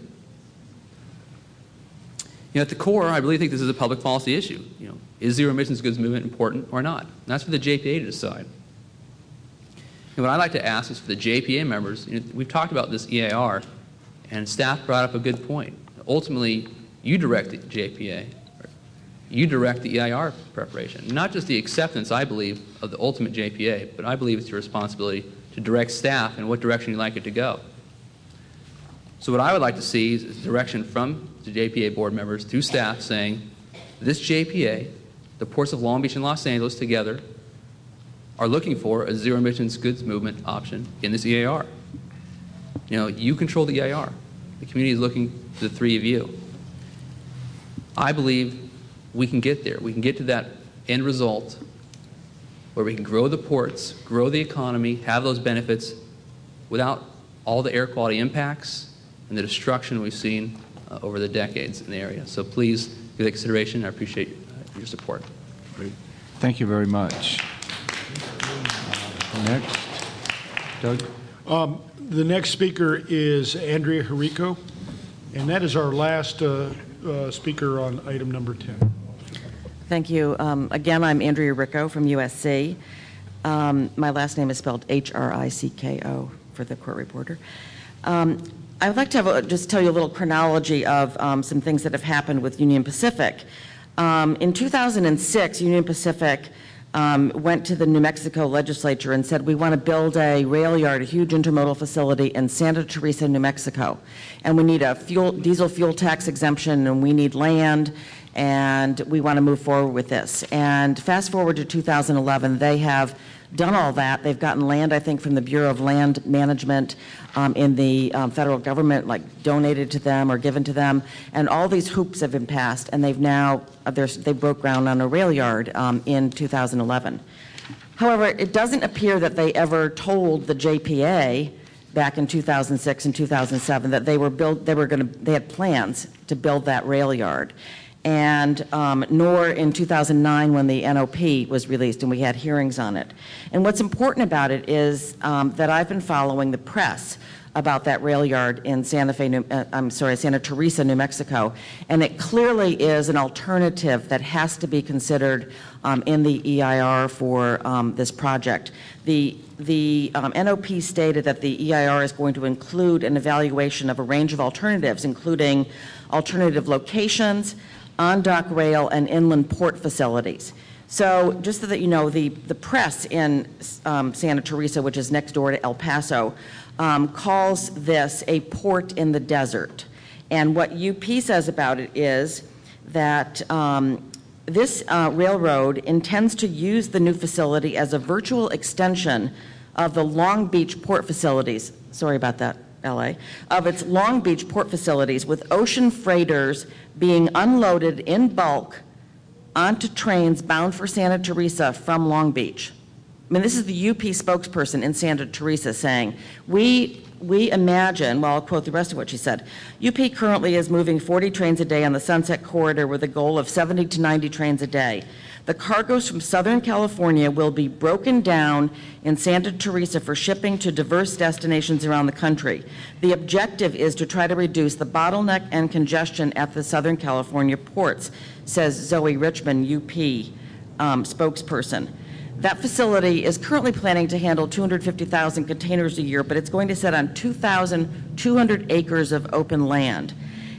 You know, at the core, I really think this is a public policy issue. You know, is zero emissions goods movement important or not? And that's for the J P A to decide. And what I'd like to ask is for the J P A members, you know, we've talked about this E A R, and staff brought up a good point. Ultimately, you direct the J P A. You direct the E I R preparation. Not just the acceptance, I believe, of the ultimate J P A, but I believe it's your responsibility to direct staff in what direction you'd like it to go. So what I would like to see is direction from the J P A board members to staff saying, this J P A, the ports of Long Beach and Los Angeles together, are looking for a zero emissions goods movement option in this E A R. You know, you control the E A R. The community is looking to the three of you. I believe we can get there. We can get to that end result where we can grow the ports, grow the economy, have those benefits without all the air quality impacts and the destruction we've seen uh, over the decades in the area. So please give that consideration. I appreciate uh, your support. Great. Thank you very much. Uh, next, Doug. Um, the next speaker is Andrea Herico, and that is our last uh, uh, speaker on item number ten. Thank you. Um, again, I'm Andrea Ricco from U S C. Um, my last name is spelled H R I C K O for the court reporter. Um, I would like to have a, just tell you a little chronology of um, some things that have happened with Union Pacific. Um, in two thousand six, Union Pacific um, went to the New Mexico legislature and said, we want to build a rail yard, a huge intermodal facility in Santa Teresa, New Mexico. And we need a fuel, diesel fuel tax exemption, and we need land, and we want to move forward with this. And fast forward to two thousand eleven, they have done all that. They've gotten land, I think, from the Bureau of Land Management um, in the um, federal government, like donated to them or given to them, and all these hoops have been passed, and they've now, they broke ground on a rail yard um, in two thousand eleven. However, it doesn't appear that they ever told the J P A back in two thousand six and two thousand seven that they were build, they were going to, they had plans to build that rail yard. And um, nor in two thousand nine when the N O P was released and we had hearings on it. And what's important about it is um, that I've been following the press about that rail yard in Santa Fe, New, uh, I'm sorry, Santa Teresa, New Mexico, and it clearly is an alternative that has to be considered um, in the E I R for um, this project. The The um, N O P stated that the E I R is going to include an evaluation of a range of alternatives, including alternative locations, on-dock rail, and inland port facilities. So just so that you know, the, the press in um, Santa Teresa, which is next door to El Paso, um, calls this a port in the desert. And what U P says about it is that um, this uh, railroad intends to use the new facility as a virtual extension of the Long Beach port facilities, sorry about that, L A, of its Long Beach port facilities, with ocean freighters being unloaded in bulk onto trains bound for Santa Teresa from Long Beach. I mean, this is the U P spokesperson in Santa Teresa saying, we, we imagine, well, I'll quote the rest of what she said, U P currently is moving forty trains a day on the Sunset Corridor with a goal of seventy to ninety trains a day. The cargoes from Southern California will be broken down in Santa Teresa for shipping to diverse destinations around the country. The objective is to try to reduce the bottleneck and congestion at the Southern California ports, says Zoe Richmond, U P um, spokesperson. That facility is currently planning to handle two hundred fifty thousand containers a year, but it's going to sit on two thousand two hundred acres of open land.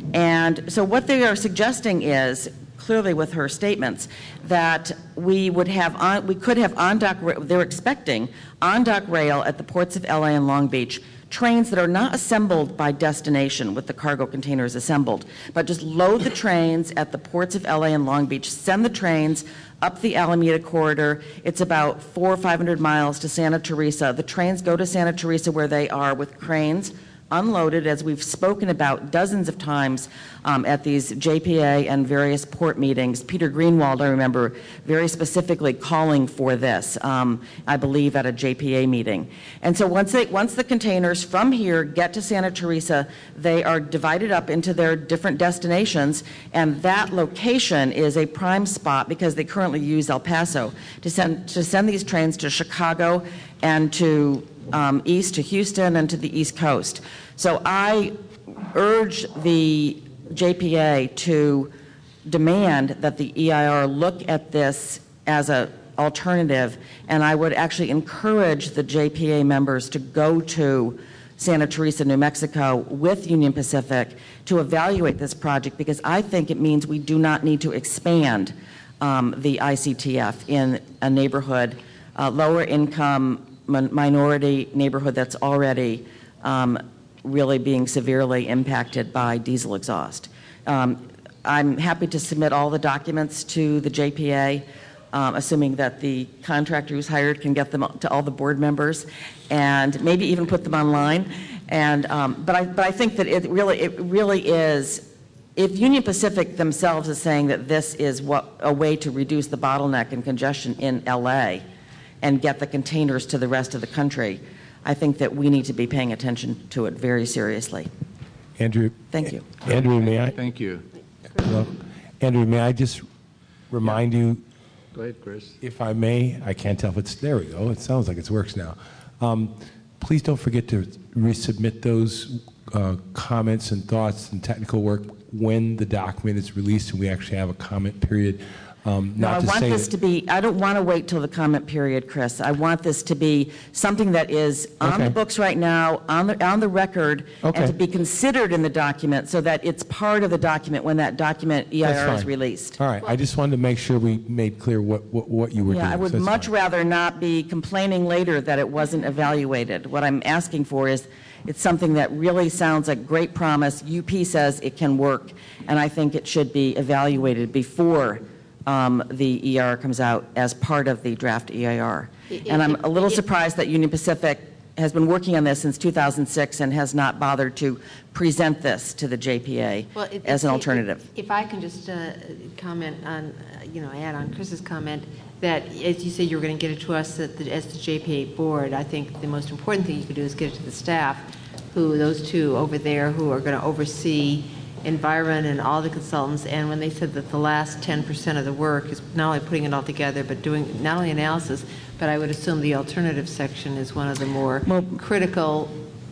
And so what they are suggesting is, clearly with her statements, that we would have on, we could have on-dock, they're expecting on-dock rail at the ports of L A and Long Beach, trains that are not assembled by destination with the cargo containers assembled, but just load the trains at the ports of L A and Long Beach, send the trains up the Alameda Corridor. It's about four or five hundred miles to Santa Teresa. The trains go to Santa Teresa where they are with cranes unloaded, as we've spoken about dozens of times um, at these J P A and various port meetings. Peter Greenwald, I remember, very specifically calling for this, um, I believe at a J P A meeting. And so once, they, once the containers from here get to Santa Teresa, they are divided up into their different destinations, and that location is a prime spot because they currently use El Paso to send, to send these trains to Chicago and to Um, east to Houston and to the East Coast. So I urge the J P A to demand that the E I R look at this as an alternative, and I would actually encourage the J P A members to go to Santa Teresa, New Mexico with Union Pacific to evaluate this project, because I think it means we do not need to expand um, the I C T F in a neighborhood, uh, lower income minority neighborhood that's already um, really being severely impacted by diesel exhaust. Um, I'm happy to submit all the documents to the J P A, um, assuming that the contractor who's hired can get them to all the board members, and maybe even put them online. And um, but I but I think that it really it really is. If Union Pacific themselves is saying that this is what a way to reduce the bottleneck and congestion in L A and get the containers to the rest of the country, I think that we need to be paying attention to it very seriously. Andrew. Thank you. Andrew, may I? Thank you. Hello. Andrew, may I just remind you, Go ahead, Chris. if I may, I can't tell if it's, there we go, it sounds like it works now. Um, please don't forget to resubmit those uh, comments and thoughts and technical work when the document is released and we actually have a comment period. Um, No, not I to want say this that- to be, I don't want to wait till the comment period, Chris. I want this to be something that is on the Okay. books right now, on the, on the record, Okay. and to be considered in the document so that it's part of the document when that document E I That's R is fine. released. All right, I just wanted to make sure we made clear what, what, what you were doing. Yeah, I would so that's much fine. rather not be complaining later that it wasn't evaluated. What I'm asking for is, it's something that really sounds like great promise. U P says it can work, and I think it should be evaluated before um, the E I R comes out as part of the draft E I R. And I'm a little surprised that Union Pacific has been working on this since two thousand six and has not bothered to present this to the J P A Well, if- as an if- alternative. If I can just uh, comment on, uh, you know, add on Chris's comment, that as you said, you were going to get it to us at the, as the J P A board. I think the most important thing you could do is get it to the staff, who, those two over there who are going to oversee Environ and all the consultants, and when they said that the last ten percent of the work is not only putting it all together, but doing not only analysis, but I would assume the alternative section is one of the more critical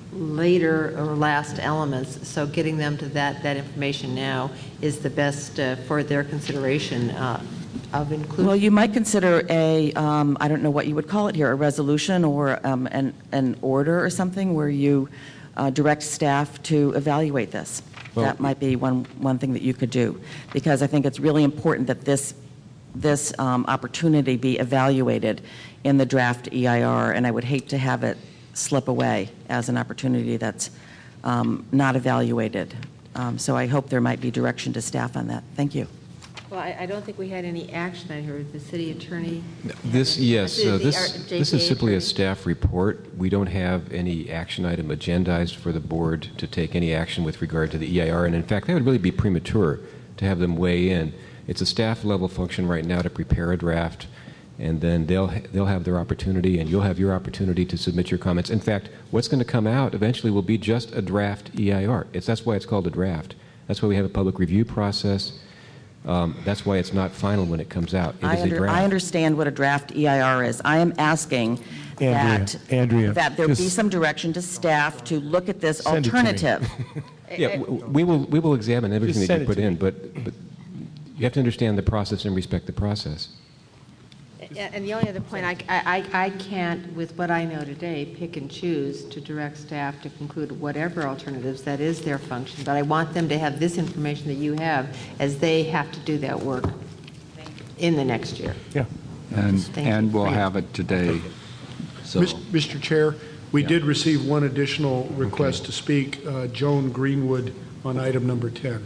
later or last elements, so getting them to that, that information now is the best uh, for their consideration uh, of inclusion. Well, you might consider a, um, I don't know what you would call it here, a resolution or um, an, an order or something where you uh, direct staff to evaluate this. Well, that might be one, one thing that you could do, because I think it's really important that this, this um, opportunity be evaluated in the draft E I R, and I would hate to have it slip away as an opportunity that's um, not evaluated. Um, so I hope there might be direction to staff on that. Thank you. Well, I, I don't think we had any action. I heard the city attorney. This, yes, The- uh, the this, R- this J P A is simply a attorney. staff report. We don't have any action item agendized for the board to take any action with regard to the E I R, and in fact, that would really be premature to have them weigh in. It's a staff level function right now to prepare a draft, and then they'll they'll have their opportunity, and you'll have your opportunity to submit your comments. In fact, what's going to come out eventually will be just a draft E I R. It's that's why it's called a draft. That's why we have a public review process. Um, that's why it's not final when it comes out. It I, is a under, draft. I understand what a draft E I R is. I am asking Andrea, that, Andrea, that there be just some direction to staff to look at this send it to me. alternative. Yeah, w- we will we will examine everything Just that send you it put to in, me. but but you have to understand the process and respect the process. And the only other point, I, I, I can't, with what I know today, pick and choose to direct staff to conclude whatever alternatives. That is their function. But I want them to have this information that you have as they have to do that work in the next year. Yeah. And, Thank you. and we'll have it today. So, Mis- Mister Chair, we did receive one additional request to speak, uh, Joan Greenwood, on item number ten.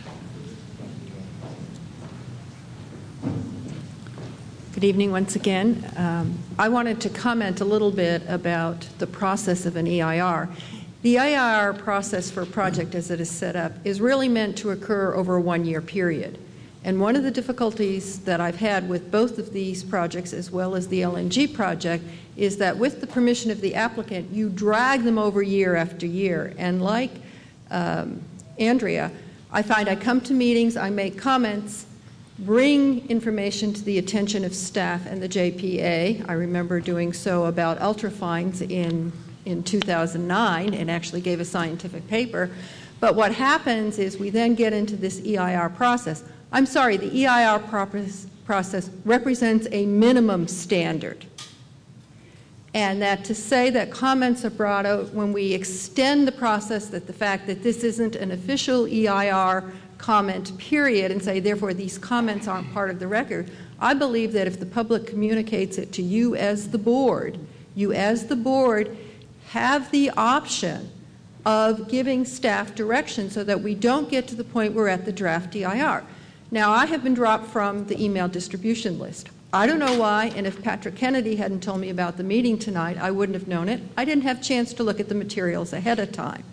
Good evening once again. Um, I wanted to comment a little bit about the process of an E I R. The E I R process for a project as it is set up is really meant to occur over a one-year period. And one of the difficulties that I've had with both of these projects, as well as the L N G project, is that with the permission of the applicant, you drag them over year after year. And like um, Andrea, I find I come to meetings, I make comments, bring information to the attention of staff and the J P A. I remember doing so about ultrafines in, in two thousand nine and actually gave a scientific paper. But what happens is we then get into this E I R process. I'm sorry, the E I R process, process represents a minimum standard. And that to say that comments are brought out when we extend the process, that the fact that this isn't an official E I R comment period, and say therefore these comments aren't part of the record, I believe that if the public communicates it to you as the board, you as the board have the option of giving staff direction so that we don't get to the point we're at the draft E I R. Now, I have been dropped from the email distribution list. I don't know why, and if Patrick Kennedy hadn't told me about the meeting tonight, I wouldn't have known it. I didn't have a chance to look at the materials ahead of time.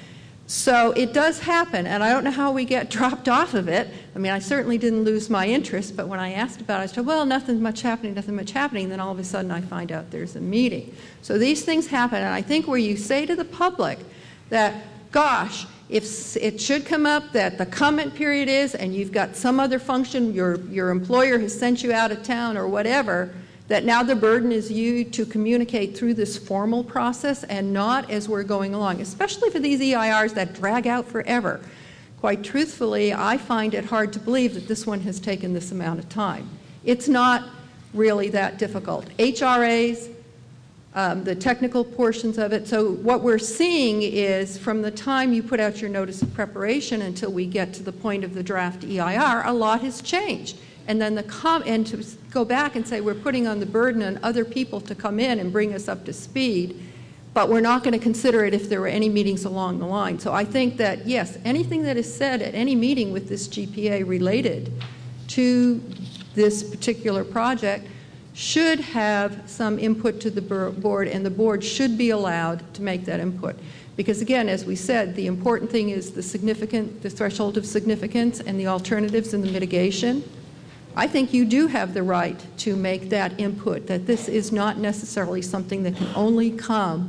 So it does happen, and I don't know how we get dropped off of it. I mean, I certainly didn't lose my interest, but when I asked about it, I said, well, nothing much happening, nothing much happening. Then all of a sudden I find out there's a meeting. So these things happen, and I think where you say to the public that, gosh, if it should come up that the comment period is, and you've got some other function, your, your employer has sent you out of town or whatever, that now the burden is you to communicate through this formal process and not as we're going along, especially for these E I Rs that drag out forever. Quite truthfully, I find it hard to believe that this one has taken this amount of time. It's not really that difficult. H R As, um, the technical portions of it. So what we're seeing is from the time you put out your notice of preparation until we get to the point of the draft E I R, a lot has changed. And then the com and to go back and say we're putting on the burden on other people to come in and bring us up to speed, but we're not going to consider it if there were any meetings along the line. So I think that, yes, anything that is said at any meeting with this G P A related to this particular project should have some input to the board, and the board should be allowed to make that input. Because again, as we said, the important thing is the significant, the threshold of significance and the alternatives and the mitigation. I think you do have the right to make that input, that this is not necessarily something that can only come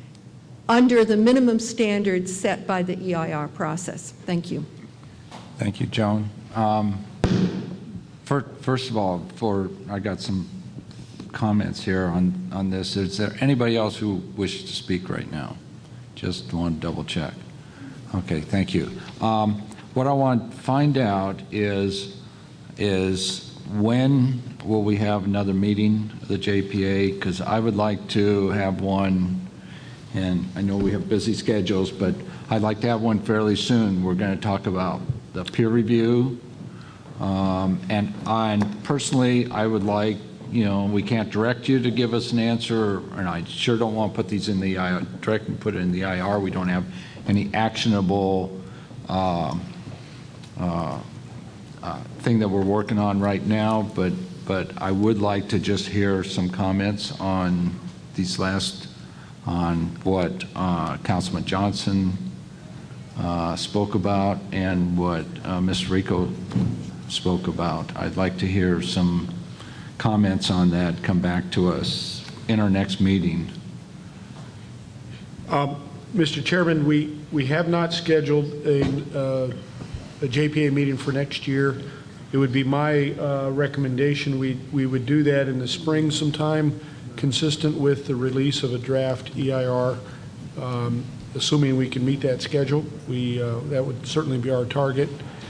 under the minimum standards set by the E I R process. Thank you. thank you, Joan. Um, for, first of all, for I got some comments here on, on this. Is there anybody else who wishes to speak right now? Just want to double check. Okay, thank you. Um, what I want to find out is, is when will we have another meeting of the J P A? Because I would like to have one, and I know we have busy schedules, but I'd like to have one fairly soon. We're going to talk about the peer review. Um, and, I, and personally, I would like, you know, we can't direct you to give us an answer, and I sure don't want to put these in the I R, direct and put it in the I R. We don't have any actionable uh, uh, uh, thing that we're working on right now, but but I would like to just hear some comments on these last, on what uh, Councilman Johnson uh, spoke about and what uh, Miz Rico spoke about. I'd like to hear some comments on that come back to us in our next meeting. Um, Mister Chairman, we, we have not scheduled a, uh, a J P A meeting for next year. It would be my uh, recommendation we, we would do that in the spring sometime, consistent with the release of a draft E I R. Um, assuming we can meet that schedule, we, uh, that would certainly be our target.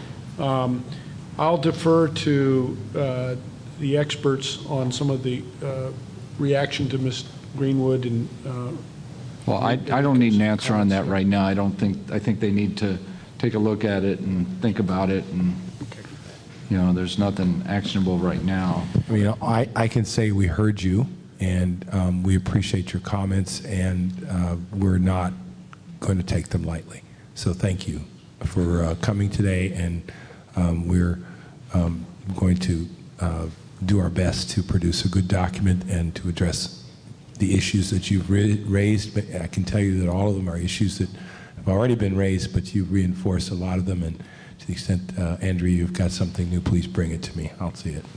Um, I'll defer to uh, the experts on some of the uh, reaction to Miz Greenwood and uh, Well, I, I don't need an answer on that right now. I don't think, I think they need to take a look at it and think about it, and, you know, there's nothing actionable right now. I mean, I, I can say we heard you, and um, we appreciate your comments, and uh, we're not going to take them lightly. So thank you for uh, coming today, and um, we're um, going to uh, do our best to produce a good document and to address the issues that you've raised. But I can tell you that all of them are issues that have already been raised, but you've reinforced a lot of them. And to the extent, uh, Andrea, you've got something new, please bring it to me. I'll see it.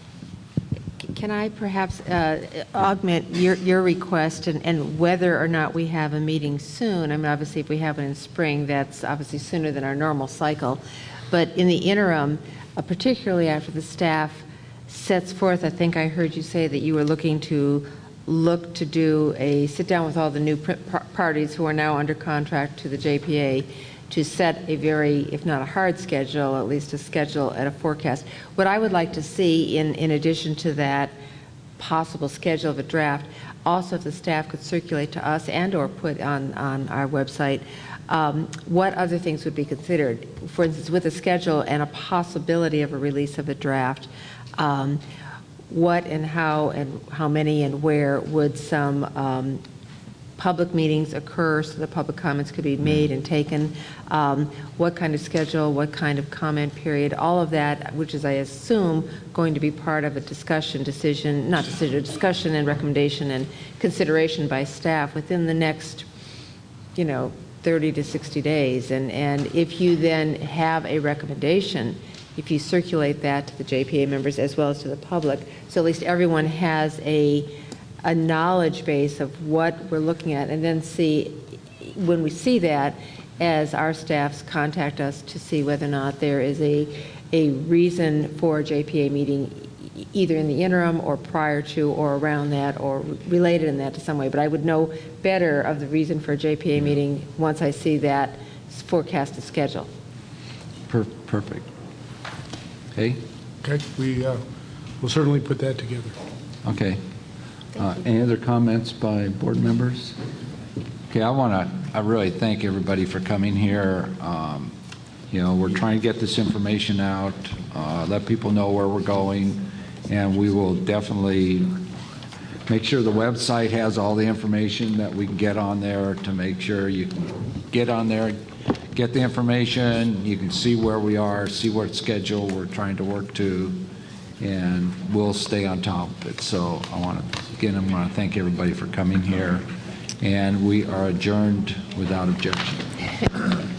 Can I perhaps uh, augment your, your request and, and whether or not we have a meeting soon? I mean, obviously, if we have it in spring, that's obviously sooner than our normal cycle. But in the interim, uh, particularly after the staff sets forth, I think I heard you say that you were looking to look to do a sit down with all the new parties who are now under contract to the J P A to set a very, if not a hard schedule, at least a schedule and a forecast. What I would like to see in, in addition to that possible schedule of a draft, also if the staff could circulate to us and or put on, on our website um, what other things would be considered. For instance, with a schedule and a possibility of a release of a draft, um, what and how and how many and where would some um, public meetings occur so the public comments could be made and taken, um, what kind of schedule, what kind of comment period, all of that, which is, I assume, going to be part of a discussion, decision, not decision, discussion and recommendation and consideration by staff within the next, you know, thirty to sixty days. And, and if you then have a recommendation, if you circulate that to the J P A members as well as to the public, so at least everyone has a a knowledge base of what we're looking at, and then see, when we see that, as our staffs contact us to see whether or not there is a, a reason for a J P A meeting, either in the interim or prior to or around that or related in that to some way. But I would know better of the reason for a J P A meeting once I see that forecasted schedule. Per perfect. Okay? Okay, we uh, will certainly put that together. Okay. Uh, any other comments by board members? Okay, I want to I really thank everybody for coming here. Um, you know, we're trying to get this information out, uh, let people know where we're going, and we will definitely make sure the website has all the information that we can get on there to make sure you can get on there, get the information, you can see where we are, see what schedule we're trying to work to, and we'll stay on top of it. So I want to, again, I want to thank everybody for coming here, and we are adjourned without objection.